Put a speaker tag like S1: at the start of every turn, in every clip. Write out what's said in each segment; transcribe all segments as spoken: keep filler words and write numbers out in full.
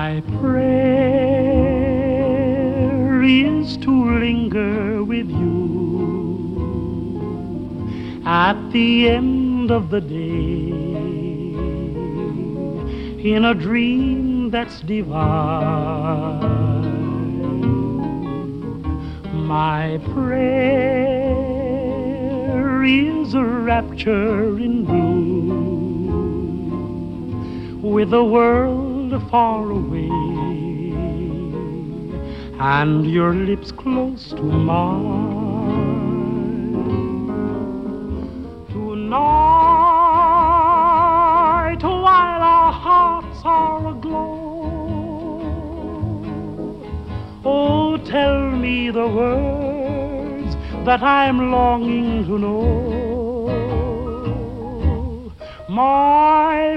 S1: My prayer is to linger with you at the end of the day in a dream that's divine. My prayer is a rapture in blue with the world far away and your lips close to mine. Tonight, while our hearts are aglow, oh, tell me the words that I'm longing to know. My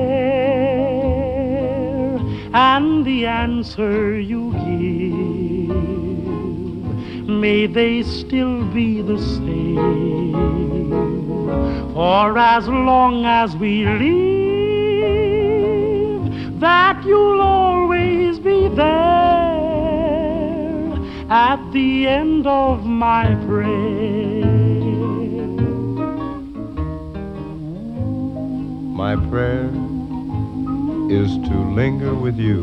S1: prayer and the answer you give, may they still be the same. For as long as we live, that you'll always be there at the end of my prayer.
S2: My prayer is to linger with you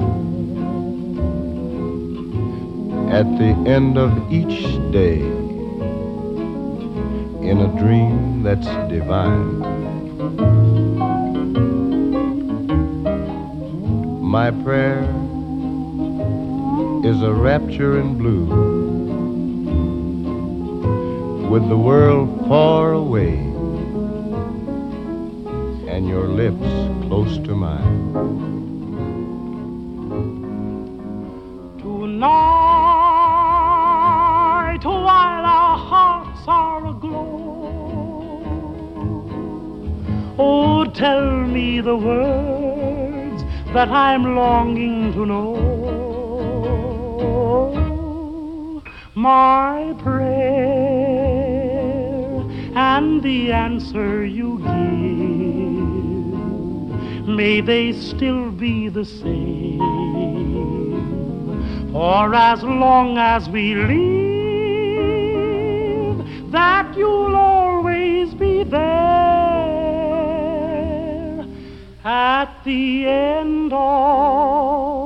S2: at the end of each day in a dream that's divine. My prayer is a rapture in blue with the world far away and your lips close to mine.
S1: Tonight, while our hearts are aglow, oh, tell me the words that I'm longing to know. My prayer and the answer you give, may they still be the same. For as long as we live, that you'll always be there at the end of